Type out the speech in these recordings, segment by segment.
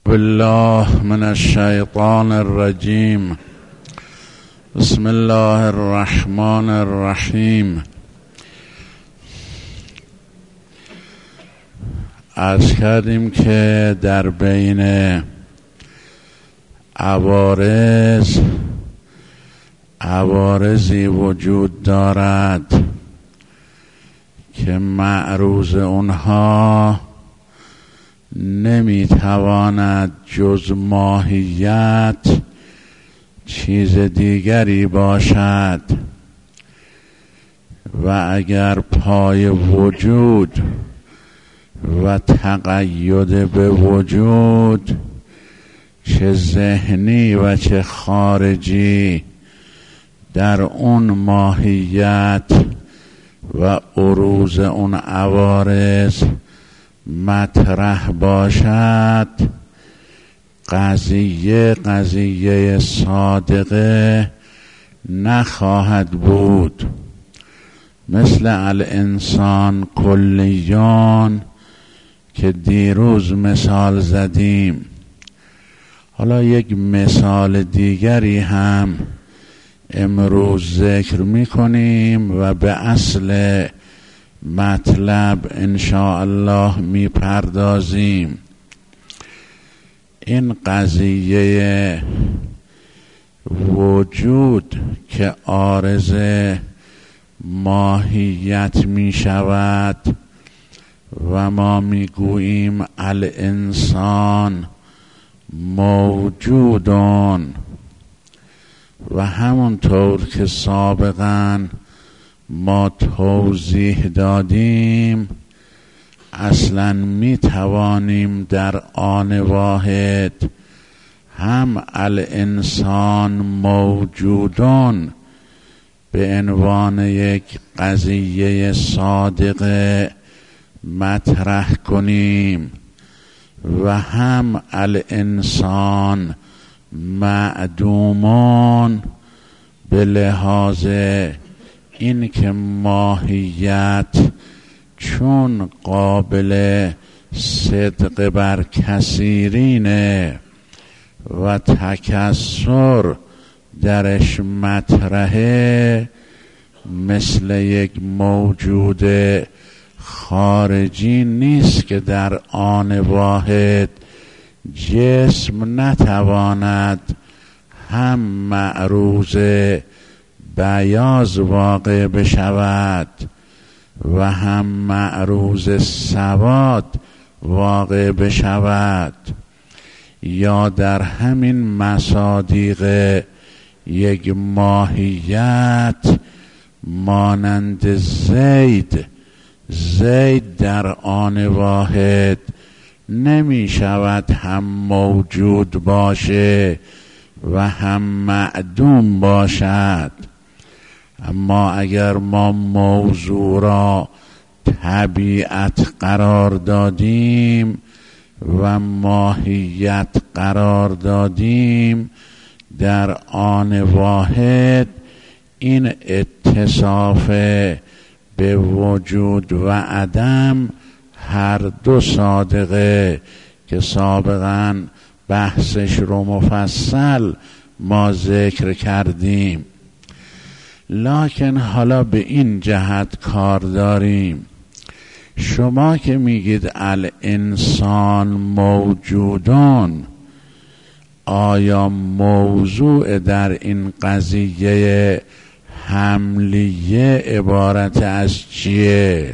بالله من الشیطان الرجیم. بسم الله الرحمن الرحیم. عرض کردیم که در بین عوارضی وجود دارد که معروض اونها نمیتواند جز ماهیت چیز دیگری باشد و اگر پای وجود و تقید به وجود چه ذهنی و چه خارجی در اون ماهیت و عروض اون عوارض مطرح باشد، قضیه صادقه نخواهد بود. مثل الانسان کلیون که دیروز مثال زدیم. حالا یک مثال دیگری هم امروز ذکر میکنیم و به اصل مطلب انشاءالله میپردازیم. این قضیه وجود که عارض ماهیت میشود و ما میگوییم الانسان موجودون، و همونطور که سابقاً ما توضیح دادیم اصلاً می توانیم در آن واحد هم الانسان موجودون به عنوان یک قضیه صادقه مطرح کنیم و هم الانسان معدومون به لحاظ این که ماهیت چون قابل صدق بر کثیرینه و تکثر درش مطرحه، مثل یک موجود خارجی نیست که در آن واحد جسم نتواند هم معروض بیاض واقع بشود و هم معروض سواد واقع بشود، یا در همین مصادیق یک ماهیت مانند زید در آن واحد نمی شود هم موجود باشه و هم معدوم باشد. اما اگر ما موضوع را طبیعت قرار دادیم و ماهیت قرار دادیم در آن واحد، این اتصاف به وجود و عدم هر دو صادقه که سابقاً بحثش رو مفصل ما ذکر کردیم. لکن حالا به این جهت کار داریم. شما که میگید الانسان موجودون، آیا موضوع در این قضیه حملیه عبارت از چیه؟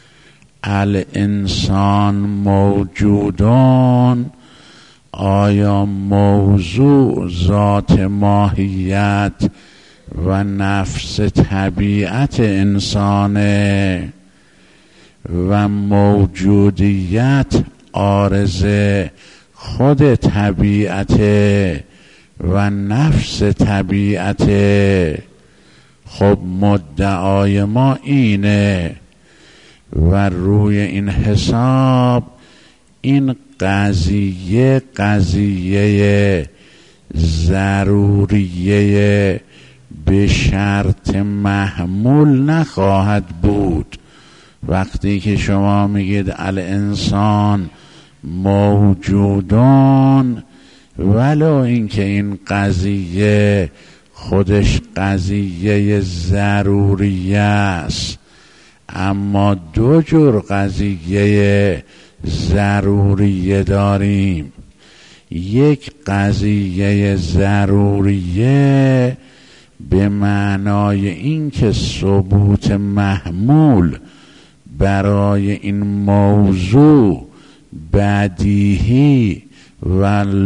الانسان موجودون، آیا موضوع ذات ماهیت و نفس طبیعت انسانه و موجودیت عارض خود طبیعت و نفس طبیعت؟ خب مدعای ما اینه و روی این حساب این قضیه ضروریه به شرط محمول نخواهد بود. وقتی که شما میگید الانسان موجودان، ولو اینکه این قضیه خودش قضیه ضروریه است، اما دو جور قضیه ضروریه داریم. یک قضیه ضروریه به معنای اینکه ثبوت محمول برای این موضوع بدیهی و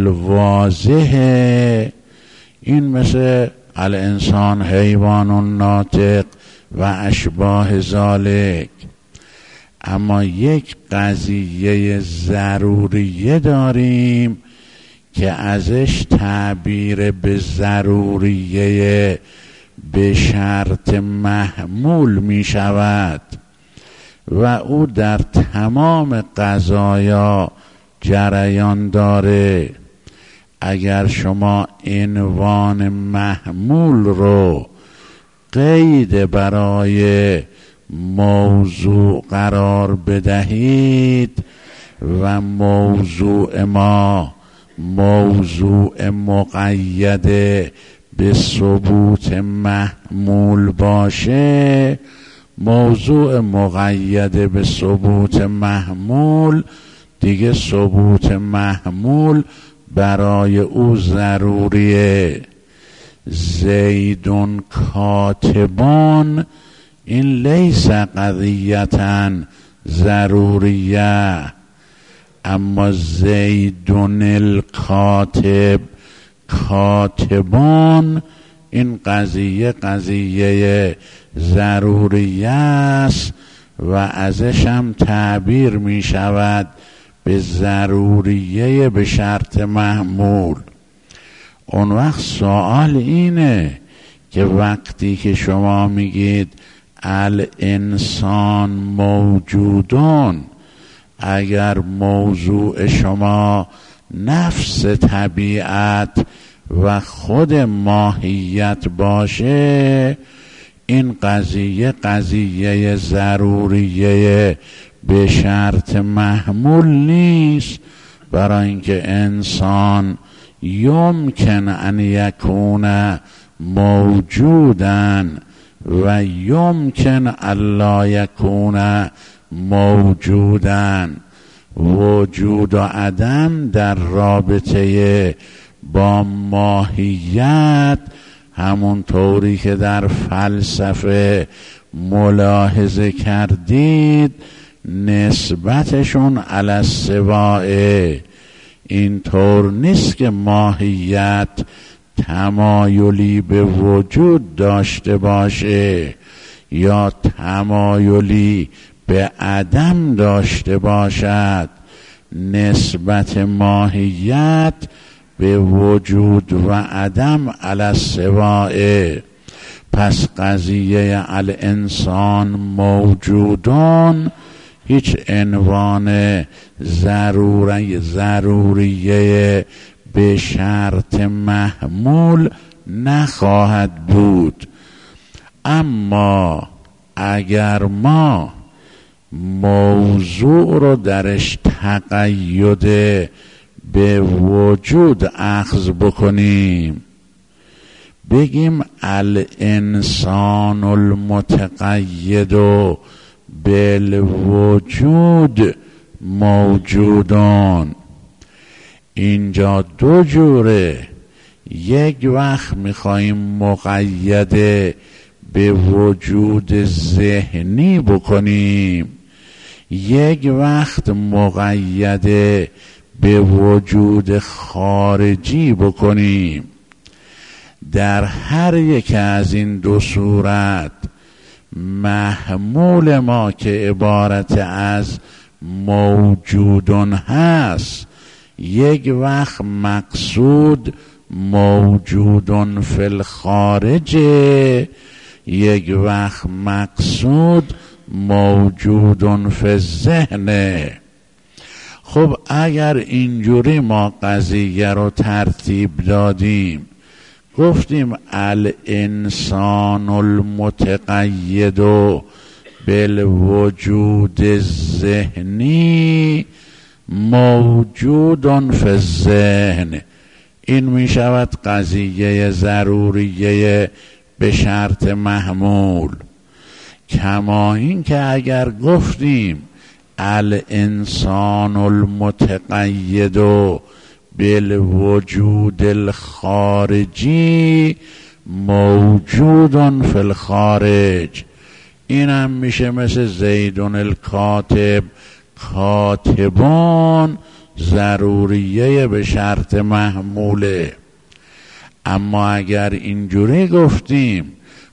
واضحه. این مثل الانسان حیوان ناطق و اشباه ذالک. اما یک قضیه ضروریه داریم که ازش تعبیر به ضروریه به شرط محمول می شود و او در تمام قضایا جریان داره. اگر شما عنوان محمول رو قید برای موضوع قرار بدهید و موضوع ما موضوع مقید به ثبوت محمول باشه، موضوع مقید به ثبوت محمول دیگه ثبوت محمول برای او ضروریه. زیدون کاتبان، این لیس قضیتا ضروریه، اما زیدون الکاتب کاتبان، این قضیه ضروریه است و ازش هم تعبیر می شود به ضروریه به شرط محمول. اون وقت سوال اینه که وقتی که شما میگید الانسان موجودون، اگر موضوع شما نفس طبیعت و خود ماهیت باشه، این قضیه ضروریه به شرط محمول نیست، برای اینکه انسان یمکن ان یکون موجودن و یمکن الا یکون موجودن. وجود و عدم در رابطه با ماهیت، همون طوری که در فلسفه ملاحظه کردید، نسبتشون علی السواء. این طور نیست که ماهیت تمایلی به وجود داشته باشه یا تمایلی به عدم داشته باشد. نسبت ماهیت به وجود و عدم علی السواء. پس قضیه الانسان موجودون هیچ عنوان ضروریه به شرط محمول نخواهد بود. اما اگر ما موضوع رو درش تقید به وجود اخذ بکنیم، بگیم الانسان المتقید بالوجود موجودون، اینجا دو جوره. یک وقت میخواییم مقید به وجود ذهنی بکنیم، یک وقت مقید به وجود خارجی بکنیم. در هر یک از این دو صورت محمول ما که عبارت از موجودون هست، یک وقت مقصود موجودون فی الخارج، یک وقت مقصود موجودون فی الذهن. خب اگر اینجوری ما قضیه رو ترتیب دادیم، گفتیم الانسان المتقید بالوجود ذهنی، موجود فی الذهن، این می شود قضیه ضروریه به شرط محمول. کما این که اگر گفتیم الانسان المتقید بالوجود الخارجی موجود فی الخارج، این هم میشه مثل زیدون الکاتب کاتبان، ضروریه به شرط محموله. اما اگر اینجوری گفتیم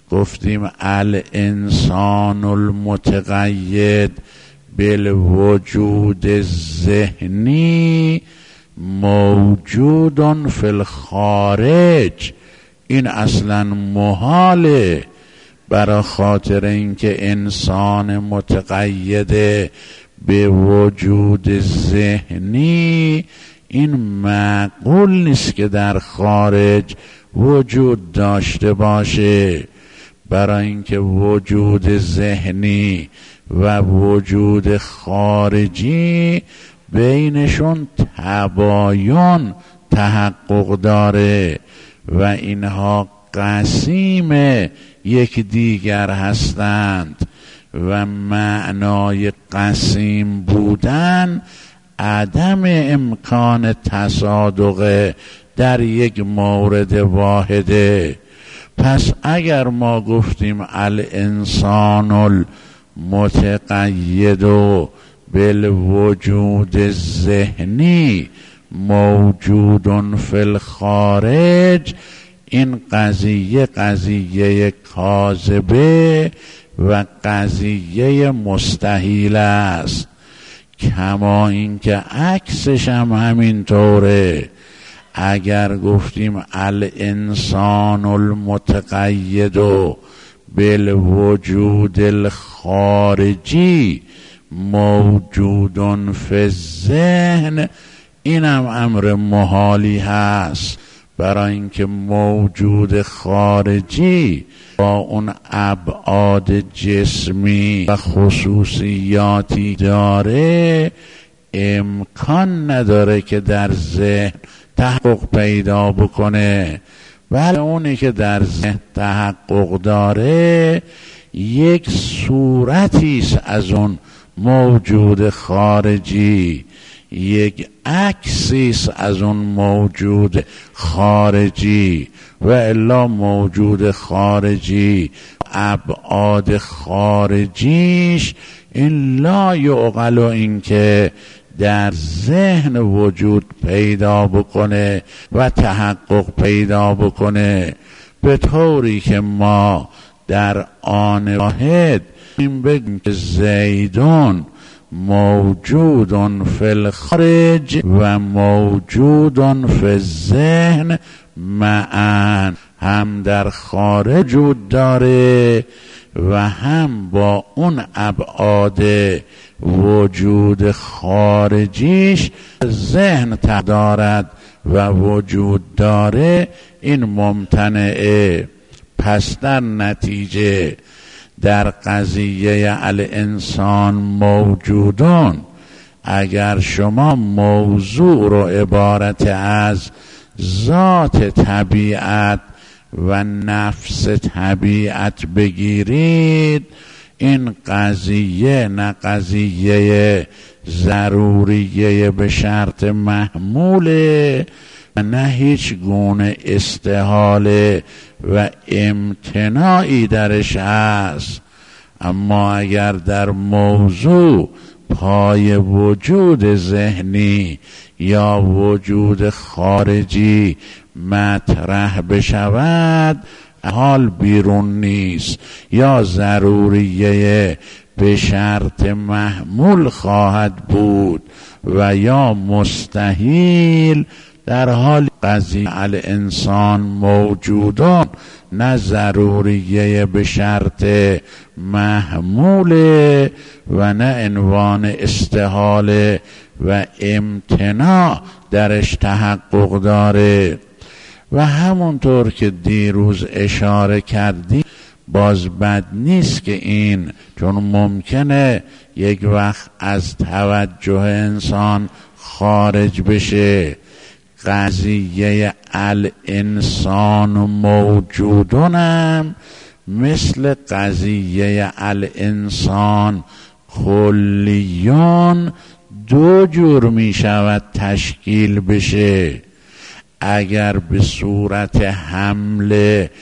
الانسان المتقید بالوجود الذهنی موجود فی الخارج، این اصلا محاله، برای خاطر اینکه انسان متقید به وجود ذهنی این معقول نیست که در خارج وجود داشته باشه، برای اینکه وجود ذهنی و وجود خارجی بینشون تباین تحقق داره و اینها قسیم یک دیگر هستند و معنای قسیم بودن عدم امکان تصادق در یک مورد واحده. پس اگر ما گفتیم الانسان المتقید بالوجود الذهنی موجود فی الخارج، این قضیه کاذبه و قضیه مستحیل است. کما اینکه عکسش هم همینطوره. اگر گفتیم الانسان المتقید بالوجود الخارجی موجود فی الذهن، این هم امر محالی هست، برای اینکه موجود خارجی با اون ابعاد جسمی و خصوصیاتی داره، امکان نداره که در ذهن تحقق پیدا بکنه. ولی اونی که در ذهن تحقق داره یک صورتیست از اون موجود خارجی، یک عکسیست از اون موجود خارجی، و الا موجود خارجی ابعاد خارجیش این لا یعقل، این که در ذهن وجود پیدا بکنه و تحقق پیدا بکنه، به طوری که ما در آن واحد این بگیم که زیدون موجود فی الخارج و موجود فی الذهن معاً، هم در خارج وجود داره و هم با اون ابعاد وجود خارجیش ذهن دارد و وجود داره، این ممتنعه. پس در نتیجه در قضیه الانسان موجودون، اگر شما موضوع رو عبارت از ذات طبیعت و نفس طبیعت بگیرید، این قضیه نه قضیه ضروریه به شرط محموله و نه هیچ گونه استحاله و امتناعی درش هست. اما اگر در موضوع پای وجود ذهنی یا وجود خارجی مطرح بشود، حال بیرون نیست، یا ضروریه به شرط محمول خواهد بود و یا مستحیل، در حال قضیه الانسان موجودان نه ضروریه به شرط محموله و نه عنوان استحاله و امتناع درش تحقق داره. و همونطور که دیروز اشاره کردیم، باز بد نیست که این، چون ممکنه یک وقت از توجه انسان خارج بشه، قضیه الانسان موجودونم مثل قضیه الانسان کلیون دو جور می شود تشکیل بشه. اگر به صورت حمله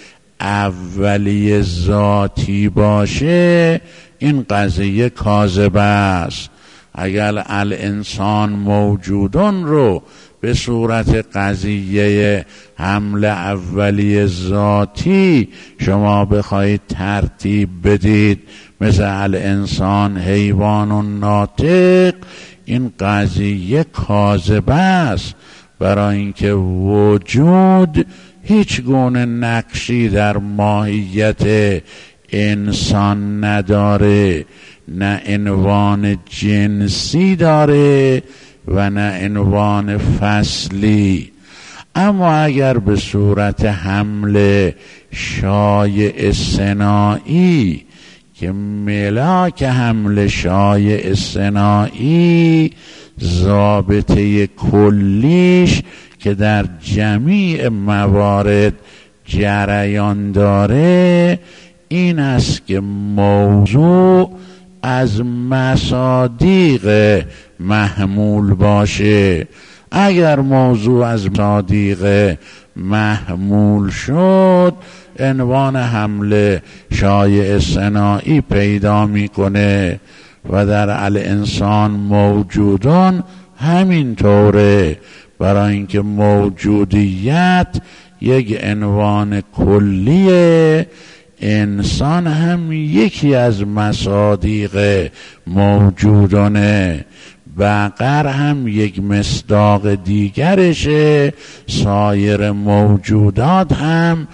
اولی ذاتی باشه این قضیه کاذبه است. اگر الانسان موجودون رو به صورت قضیه حمل اولی ذاتی شما بخواید ترتیب بدید مثل الانسان حیوان و ناطق، این قضیه کاذبه است، برای اینکه وجود هیچ گونه نقشی در ماهیت انسان نداره، نه عنوان جنسی داره و نه عنوان فصلی. اما اگر به صورت حمل شایع صناعی که ملاک حمل شایع صناعی ضابطه کلیش که در جمیع موارد جریان داره این است که موضوع از مصادیق محمول باشه. اگر موضوع از مصادیق محمول شد عنوان حمل شایع صناعی پیدا میکنه و در الانسان موجودان همین طوره، برای اینکه موجودیت یک عنوان کلیه، انسان هم یکی از مصادیق موجودانه، بقر هم یک مصداق دیگرشه، سایر موجودات هم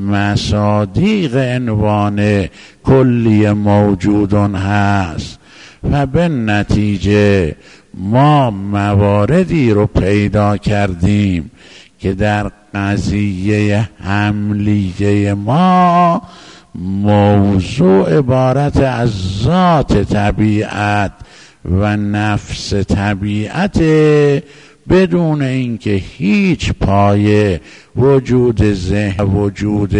مصادیق عنوان کلی موجودون هست. و به نتیجه ما مواردی رو پیدا کردیم که در قضیه حملیه ما موضوع عبارت از ذات طبیعت و نفس طبیعت بدون اینکه هیچ پایه وجود ذهن وجود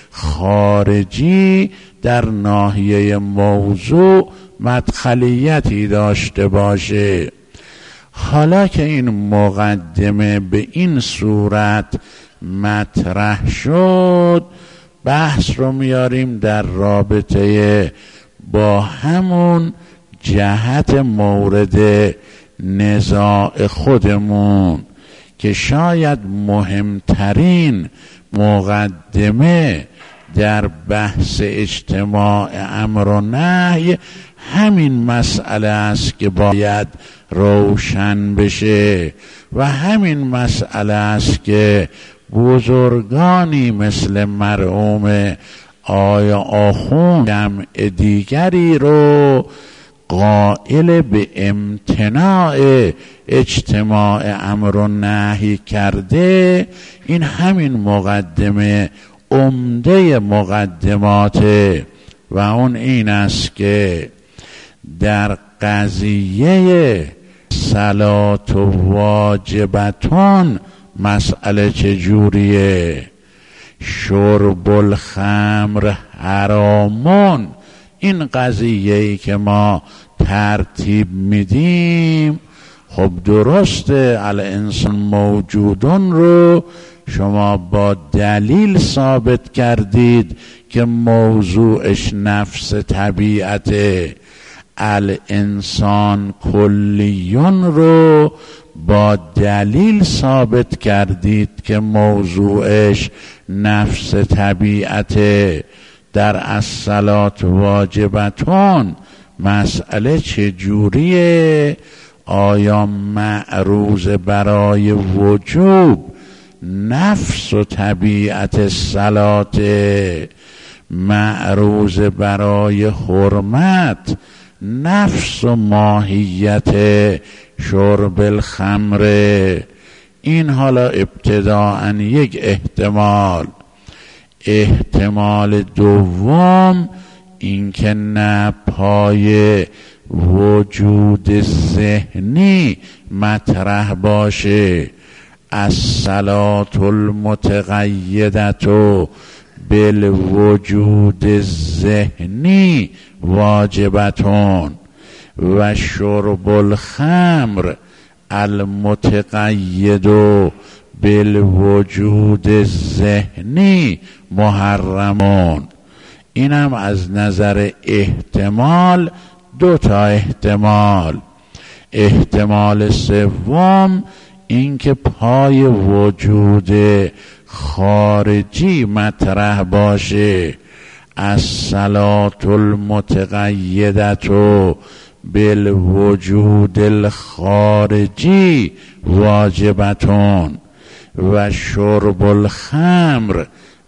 خارجی در ناحیه موضوع مدخلیتی داشته باشه. حالا که این مقدمه به این صورت مطرح شد، بحث رو میاریم در رابطه با همون جهت مورد نزاع خودمون که شاید مهمترین مقدمه در بحث اجتماع امر و نهی همین مسئله است که باید روشن بشه و همین مسئله است که بزرگانی مثل مرحوم آیا آخوند جمع دیگری رو قائل به امتناع اجتماع امر و نهی کرده. این همین مقدمه عمده مقدماته و اون این است که در قضیه صلات و واجبتون مسئله چجوریه؟ شرب الخمر حرامون، این قضیه‌ای که ما ترتیب میدیم خب درسته الانسان موجودون رو شما با دلیل ثابت کردید که موضوعش نفس طبیعته، الانسان کلیون رو با دلیل ثابت کردید که موضوعش نفس طبیعته. در الصلات واجبتون مسئله چجوریه؟ آیا معروض برای وجوب نفس و طبیعت صلات، معروض برای حرمت نفس و ماهیت شرب الخمر؟ این حالا ابتداءً یک احتمال. احتمال دوم این که نه پای وجود ذهنی مطرح باشه، الصلاة المتقیدة بالوجود الذهنی واجبتون و شرب الخمر المتقید بالوجود الذهنی محرمون. اینم از نظر احتمال دو تا احتمال. احتمال سوم این که پای وجود خارجی مطرح باشه، الصلاة المتقیدة بالوجود الخارجی واجبتون و شرب الخمر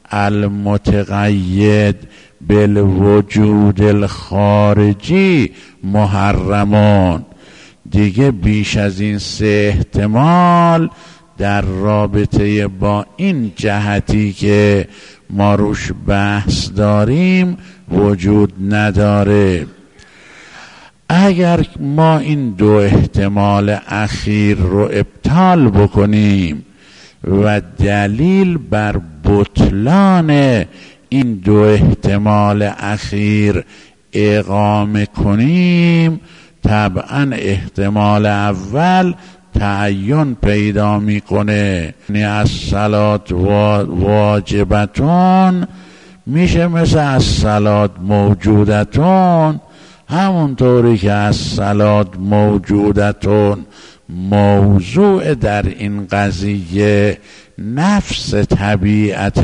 المتقید بالوجود الخارجی محرمون. دیگه بیش از این سه احتمال در رابطه با این جهتی که ما روش بحث داریم وجود نداره. اگر ما این دو احتمال اخیر رو ابطال بکنیم و دلیل بر بطلان این دو احتمال اخیر اقامه کنیم، طبعا احتمال اول تعین پیدا میکنه. الصلاة واجبتون میشه مثل الصلاة موجودتون، همونطوری که الصلاة موجودتون موضوع در این قضیه نفس طبیعت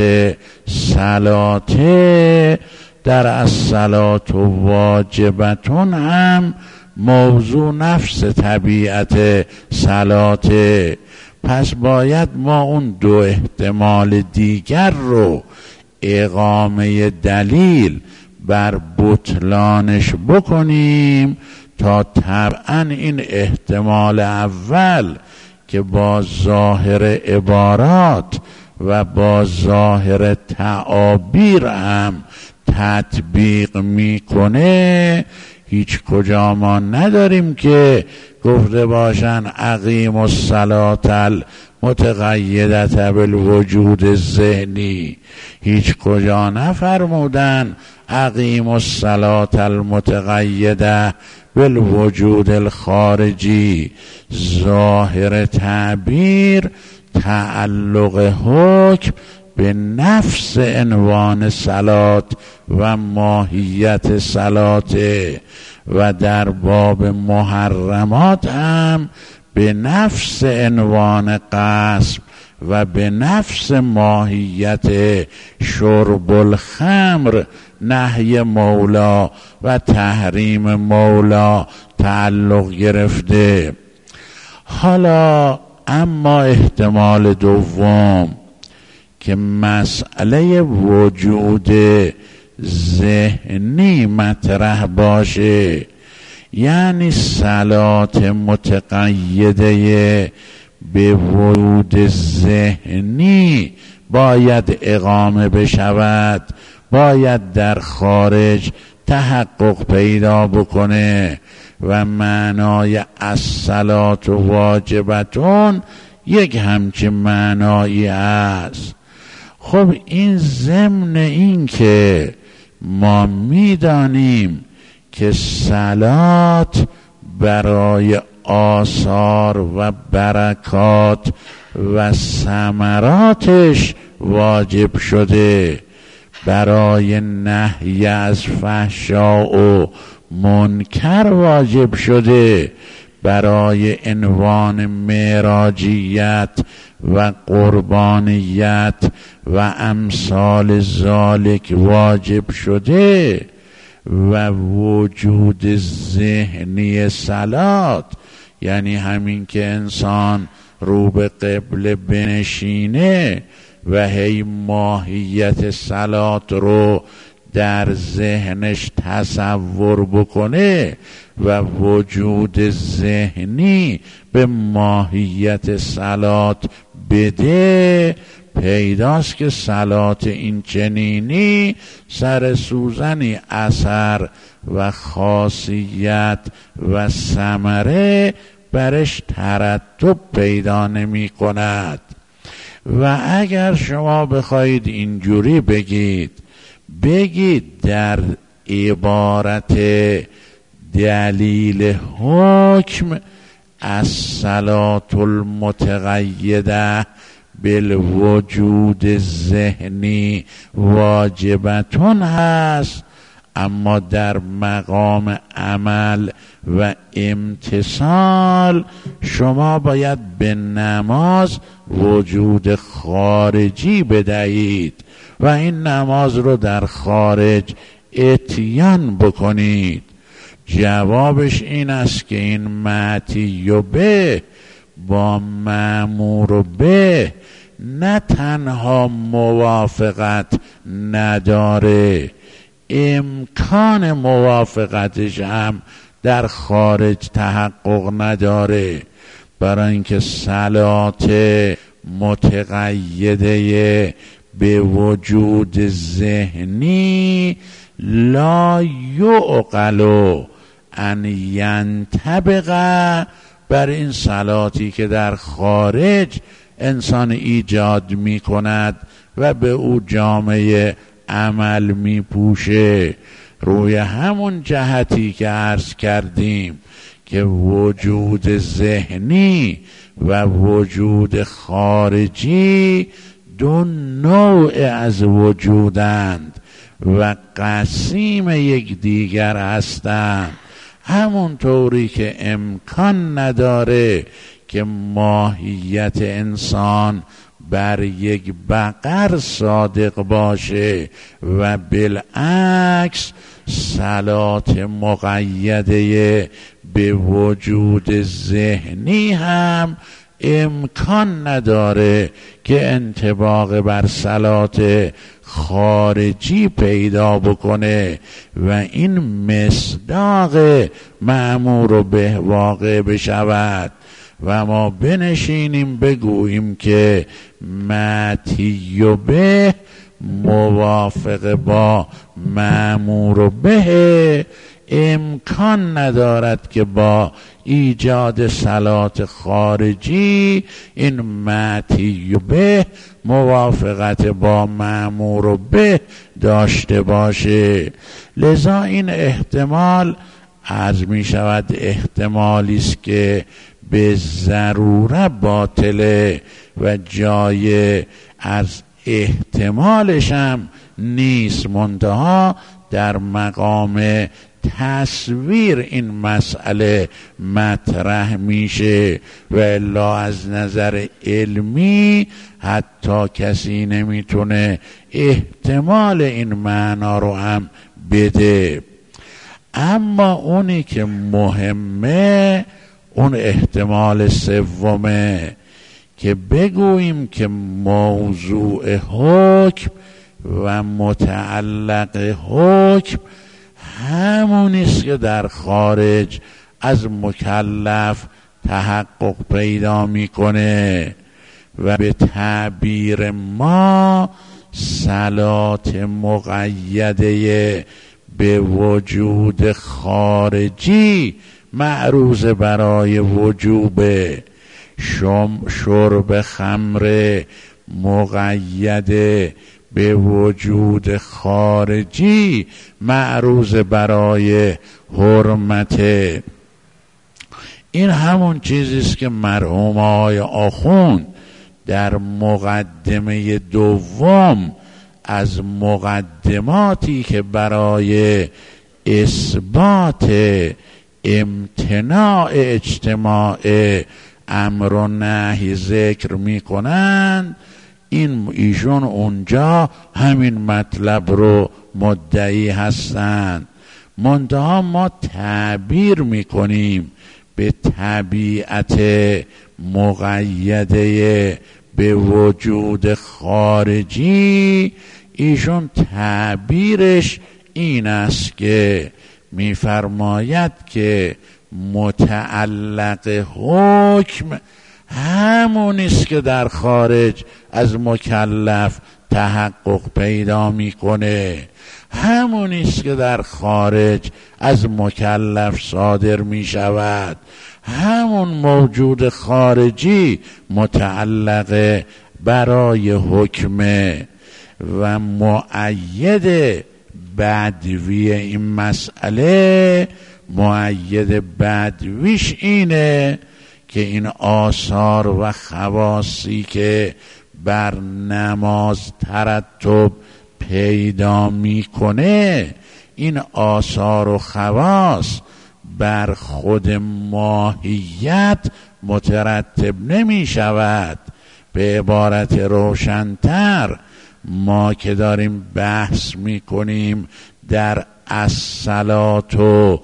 صلاته، در الصلاة واجبتون هم موضوع نفس طبیعت صلاته. پس باید ما اون دو احتمال دیگر رو اقامه دلیل بر بطلانش بکنیم تا طبعا این احتمال اول که با ظاهر عبارات و با ظاهر تعابیر هم تطبیق میکنه، هیچ کجا ما نداریم که گفته باشن اقیم الصلاة المتقیدة بالوجود الذهنی، هیچ کجا نفرمودن اقیم الصلاة المتقیدة بالوجود الخارجی. ظاهر تعبیر تعلق حکم به نفس عنوان صلات و ماهیت صلات و در باب محرمات هم به نفس عنوان قسم و به نفس ماهیت شرب الخمر نهی مولا و تحریم مولا تعلق گرفته. حالا اما احتمال دوم که مسئله وجود ذهنی مطرح باشه، یعنی صلات متقیده به وجود ذهنی باید اقامه بشود، باید در خارج تحقق پیدا بکنه و معنای الصلاة واجبتون یک همچین معنایی است. خب این ضمن این که ما میدانیم که صلات برای آثار و برکات و ثمراتش واجب شده، برای نهی از فحشا و منکر واجب شده، برای عنوان معراجیت و قربانیت و امثال ذالک واجب شده و وجود ذهنی صلات یعنی همین که انسان رو به قبله بنشینه و هی ماهیت صلات رو در ذهنش تصور بکنه و وجود ذهنی به ماهیت صلات بده، پیداست که صلات این چنینی سر سوزنی اثر و خاصیت و ثمره برش ترتب پیدا نمی کند. و اگر شما بخواید اینجوری بگید در عبارت دلیل حکم الصلاة المتقیده بالوجود ذهنی واجبتون هست، اما در مقام عمل و امتثال شما باید به نماز وجود خارجی بدهید و این نماز رو در خارج اتیان بکنید. جوابش این است که این معطی به با مأمور به نه تنها موافقت نداره، امکان موافقتش هم در خارج تحقق نداره، برای اینکه صلات متقیده به وجود ذهنی لا یعقل ان ینطبق بر این صلاتی که در خارج انسان ایجاد می کند و به او جامعه عمل می پوشه. روی همون جهتی که عرض کردیم که وجود ذهنی و وجود خارجی دو نوع از وجودند و قسیم یکدیگر هستند، همون طوری که امکان نداره که ماهیت انسان بر یک بقر صادق باشه و بالعکس صلات مقیده به وجود ذهنی هم امکان نداره که انطباق بر صلات خارجی پیدا بکنه و این مصداق مأمور به واقع بشود و ما بنشینیم بگوییم که معطی به موافق با مأمور به امکان ندارد که با ایجاد صلات خارجی این معطی به موافقت با مأمور به داشته باشه. لذا این احتمال عرض می شود احتمالی است که به ضرورت باطله و جای از احتمالش هم نیست، منتها در مقام تصویر این مسئله مطرح میشه و الا از نظر علمی حتی کسی نمیتونه احتمال این معنا رو هم بده. اما اونی که مهمه اون احتمال سومه که بگوییم که موضوع حکم و متعلق حکم همونیست که در خارج از مکلف تحقق پیدا میکنه و به تعبیر ما صلات مقیده به وجود خارجی معروض برای وجوبه. شرب خمر مقیده به وجود خارجی معروض برای حرمته. این همون چیزیست که مرحوم آقای آخوند در مقدمه دوم از مقدماتی که برای اثبات امتناع اجتماع امر و نهی ذکر می کنند، ایشون اونجا همین مطلب رو مدعی هستند. منتها ما تعبیر می کنیم به طبیعت مقیده به وجود خارجی. ایشون تعبیرش این است که می‌فرماید که متعلق حکم همونیست که در خارج از مکلف تحقق پیدا میکنه، همونیست که در خارج از مکلف صادر میشود. همون موجود خارجی متعلق برای حکمه و مؤید بدوی این مسئله، مؤید بدویش اینه که این آثار و خواصی که بر نماز ترتب پیدا میکنه، این آثار و خواص بر خود ماهیت مترتب نمی شود. به عبارت روشن‌تر، ما که داریم بحث میکنیم در الصلات و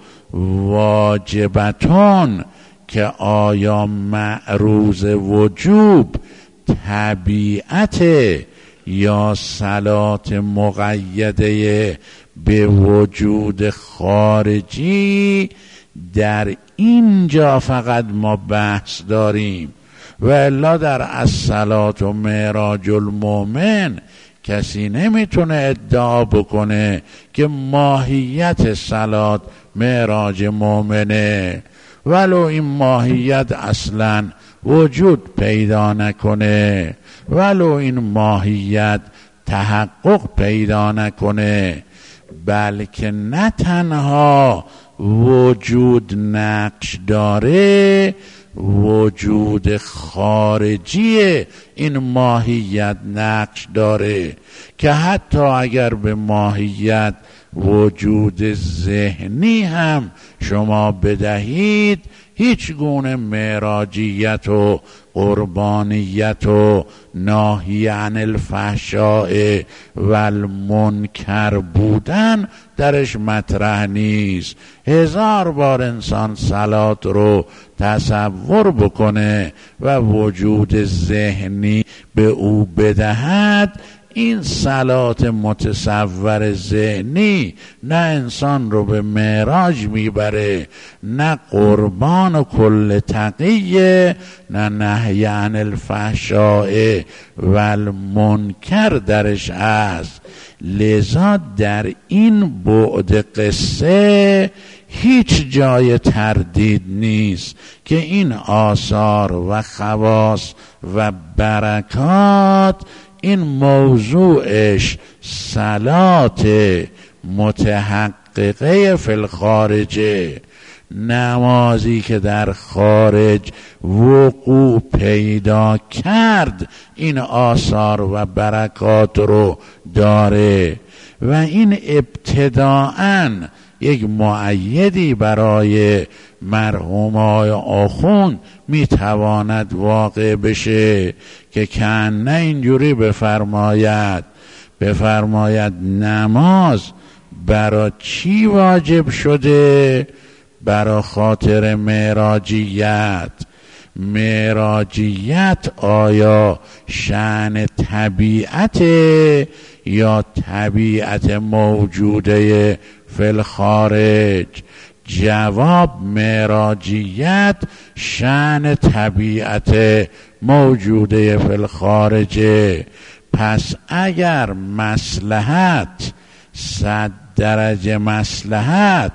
واجبتون که آیا معروض وجوب طبیعت یا صلات مقیده به وجود خارجی، در اینجا فقط ما بحث داریم. و الا در الصلات و معراج المؤمن کسی نمیتونه ادعا بکنه که ماهیت صلات معراج مؤمنه، ولو این ماهیت اصلا وجود پیدا نکنه، ولو این ماهیت تحقق پیدا نکنه، بلکه نه تنها وجود نقش داره، وجود خارجی این ماهیت نقش داره که حتی اگر به ماهیت وجود ذهنی هم شما بدهید، هیچ گونه معراجیت و قربانیت و ناهی عن الفحشاء و المنکر بودن درش مطرح نیست. 1000 بار انسان صلات رو تصور بکنه و وجود ذهنی به او بدهد، این صلات متصور ذهنی نه انسان رو به معراج میبره، نه قربان و کل تقیه، نه نهی عن الفحشاء و المنکر درش هست. لذا در این بعد قصه هیچ جای تردید نیست که این آثار و خواص و برکات، این موضوعش صلات متحققه فی الخارجه، نمازی که در خارج وقوع پیدا کرد این آثار و برکات رو داره و این ابتداءً یک مؤیدی برای مرحومای آخوند میتواند واقع بشه که کنه اینجوری بفرماید نماز برای چی واجب شده؟ برای خاطر معراجیت آیا شأن طبیعت یا طبیعت موجوده فی الخارج؟ جواب معراجیت شأن طبیعت موجوده فی الخارج. پس اگر مصلحت 100 درجه مصلحت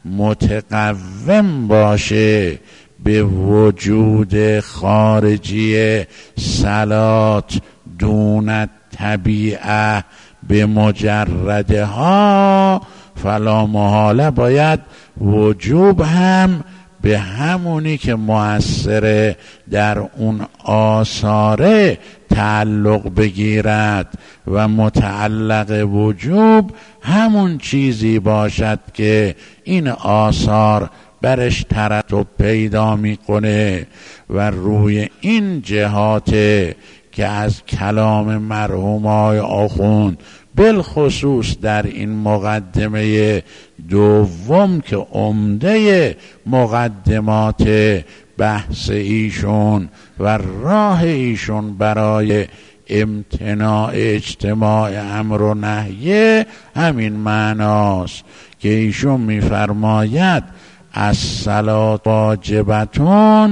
متقوم باشه به وجود خارجی صلات دون طبیعه به مجردها، فلا محاله باید وجوب هم به همونی که مؤثر در اون آثاره تعلق بگیرد و متعلق وجوب همون چیزی باشد که این آثار برش ترتب پیدا میکنه و روی این جهات که از کلام مرحومای آخوند بالخصوص در این مقدمه دوم که عمده مقدمات بحث ایشون و راه ایشون برای امتناع اجتماع امر و نهی همین معناست که ایشون میفرماید الصلات واجبتون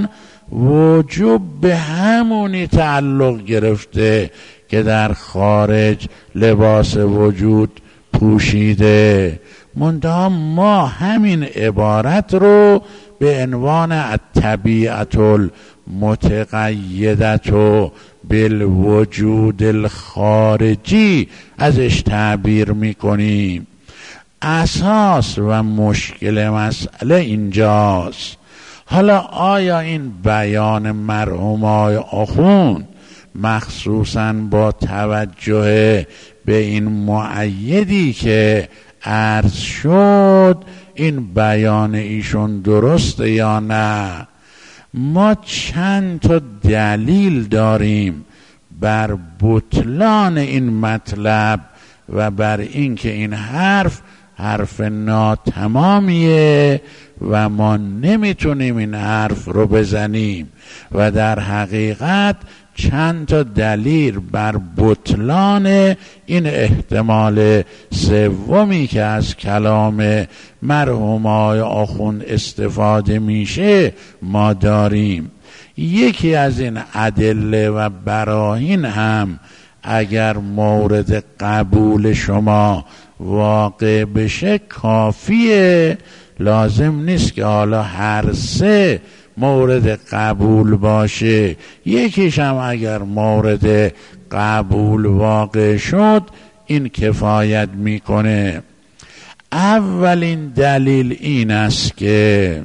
وجوب به همونی تعلق گرفته که در خارج لباس وجود پوشیده. منتها ما همین عبارت رو به عنوان الطبیعت المتقیدت بالوجود الخارجی ازش تعبیر میکنیم. اساس و مشکل مسئله اینجاست. حالا آیا این بیان مرحوم آقای آخوند مخصوصاً با توجه به این مؤیدی که عرض شد این بیان ایشون درسته یا نه؟ ما چند تا دلیل داریم بر بطلان این مطلب و بر اینکه این حرف ناتمامیه و ما نمیتونیم این حرف رو بزنیم و در حقیقت چند تا دلیل بر بطلان این احتمال سومی که از کلام مرحوم آقای آخوند استفاده میشه ما داریم. یکی از این ادله و براهین هم اگر مورد قبول شما واقع بشه کافیه، لازم نیست که حالا هر سه مورد قبول باشه. یکیش هم اگر مورد قبول واقع شد این کفایت میکنه. اولین دلیل این است که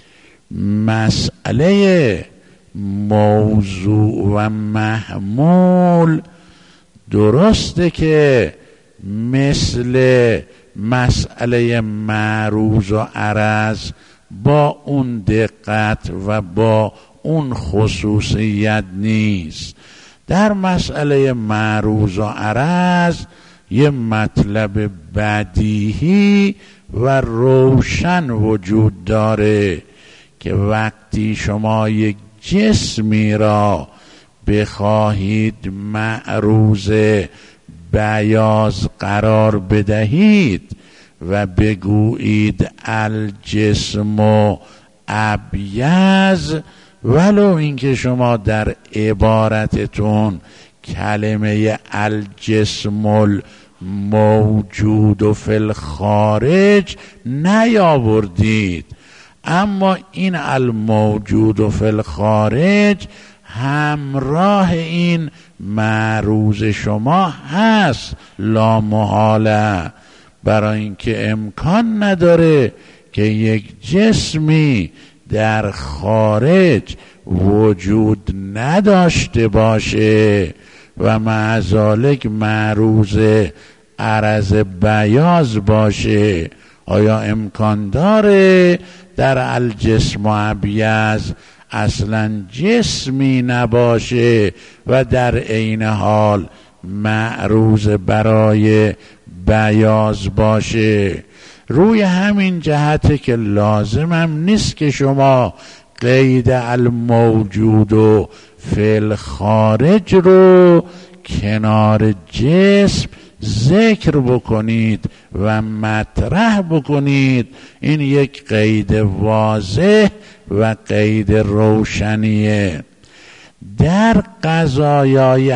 مسئله موضوع و محمول درسته که مثل مسئله معروض و عرض با اون دقت و با اون خصوصیت نیست. در مسئله معروض و عرض یه مطلب بدیهی و روشن وجود داره که وقتی شما یک جسمی را بخواهید معروض بیاض قرار بدهید و بگویید الجسم ابیض، ولو اینکه شما در عبارتتون کلمه الجسم الموجود فی الخارج نیاوردید، اما این الموجود فی الخارج همراه این معروض شما هست لا محاله، برای اینکه امکان نداره که یک جسمی در خارج وجود نداشته باشه و مع ذالک معروض عرض بیاض باشه. آیا امکان داره در الجسم ابیض اصلا جسمی نباشه و در عین حال معروض برای بیاض باشه؟ روی همین جهته که لازمم نیست که شما قید الموجود و فی الخارج رو کنار جسم ذکر بکنید و مطرح بکنید. این یک قید واضح و قید روشنیه. در قضایای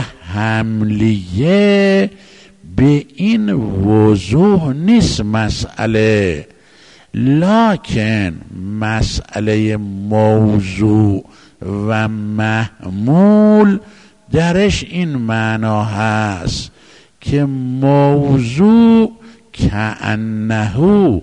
حملیه به این وضوح نیست مسئله، لکن مسئله موضوع و محمول درش این معنا هست که موضوع کأنه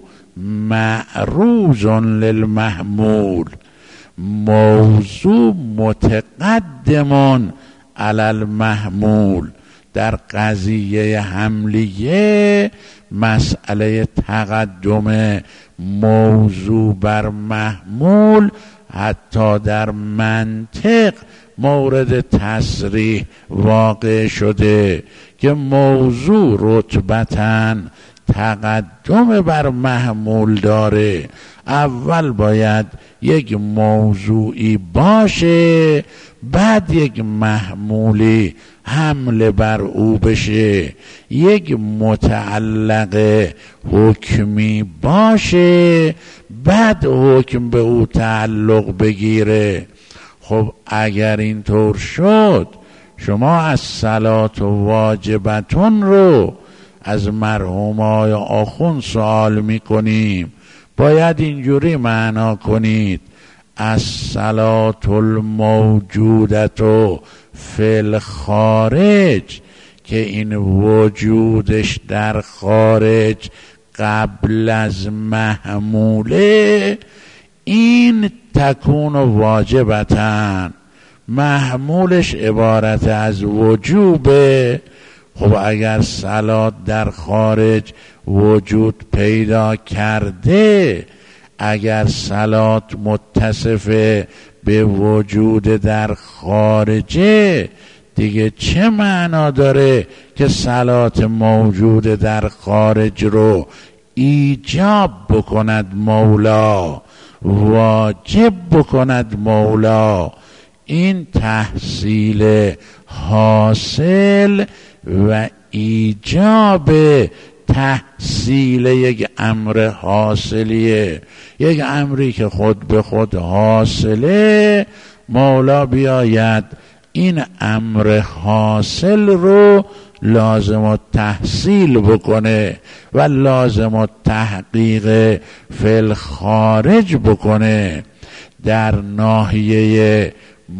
معروض للمحمول، موضوع متقدم علی المحمول. در قضیه حملیه مسئله تقدم موضوع بر محمول حتی در منطق مورد تصریح واقع شده که موضوع رتبتاً تقدم بر محمول داره. اول باید یک موضوعی باشه، بعد یک محمولی حمله بر او بشه، یک متعلق حکمی باشه، بعد حکم به او تعلق بگیره. خب اگر اینطور شد شما از صلات و واجبتون رو از مرحومای آخوند سوال میکنیم، باید اینجوری معنا کنید: از صلات الموجودتو فی الخارج، که این وجودش در خارج قبل از محموله، این تکون واجبتن، محمولش عبارت از وجوبه. خب اگر صلات در خارج وجود پیدا کرده، اگر صلات متصف به وجود در خارجه، دیگه چه معنا داره که صلات موجود در خارج رو ایجاب بکند مولا، واجب بکند مولا؟ این تحصیل حاصل و ایجاب تحصیل یک امر حاصلیه، یک امری که خود به خود حاصله. مولا بیاید این امر حاصل رو لازم التحصیل بکنه و لازم التحقیق فی الخارج بکنه. در ناحیه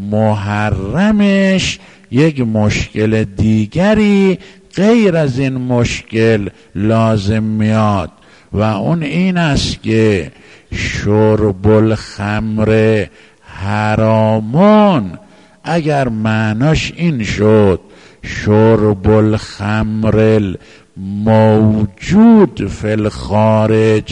محرمش یک مشکل دیگری غیر از این مشکل لازم میاد و اون این است که شرب الخمر حرامون. اگر معناش این شد شرب الخمر موجود فی الخارج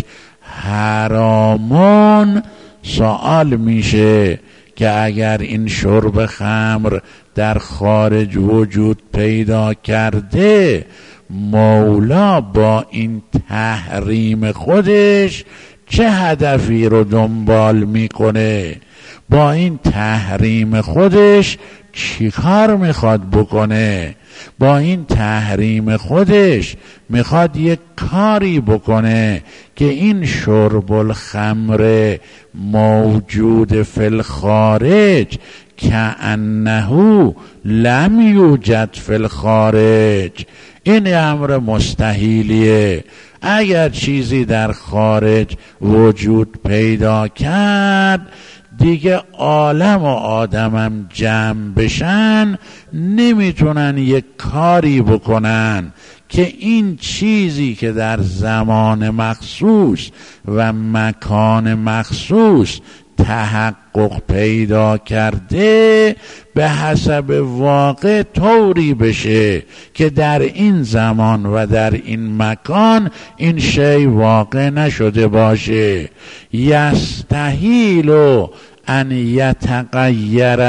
حرامون، سوال میشه که اگر این شرب خمر در خارج وجود پیدا کرده، مولا با این تحریم خودش چه هدفی رو دنبال میکنه؟ با این تحریم خودش چی کار میخواد بکنه؟ با این تحریم خودش میخواد یک کاری بکنه که این شرب الخمر موجود فی الخارج کأنه لم یوجد فی الخارج، این امر مستحیلیه. اگر چیزی در خارج وجود پیدا کرد، دیگه عالم و آدمم جمع بشن نمیتونن یک کاری بکنن که این چیزی که در زمان مخصوص و مکان مخصوص تحقق پیدا کرده به حسب واقع طوری بشه که در این زمان و در این مکان این شی واقع نشده باشه. یستحیل ان یتغیر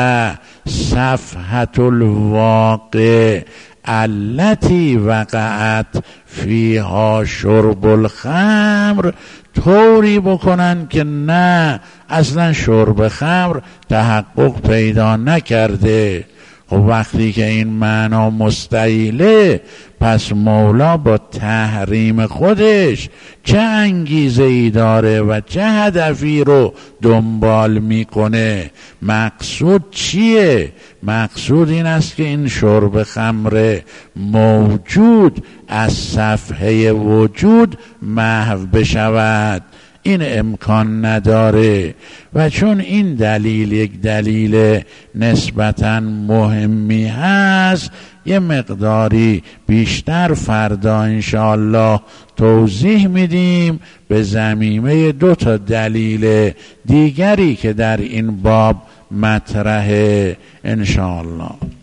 صفحة الواقع التي وقعت فیها شرب الخمر، طوری بکنن که نه اصلا شرب خمر تحقق پیدا نکرده. خب وقتی که این معنا مستحیله، پس مولا با تحریم خودش چه انگیزه ای داره و چه هدفی رو دنبال میکنه؟ مقصود چیه؟ مقصود این است که این شرب خمر موجود از صفحه وجود محو بشود. این امکان نداره و چون این دلیل یک دلیل نسبتاً مهمی هست، یه مقداری بیشتر فردا انشاءالله توضیح میدیم به ضمیمه 2 دلیل دیگری که در این باب مطرحه انشاءالله.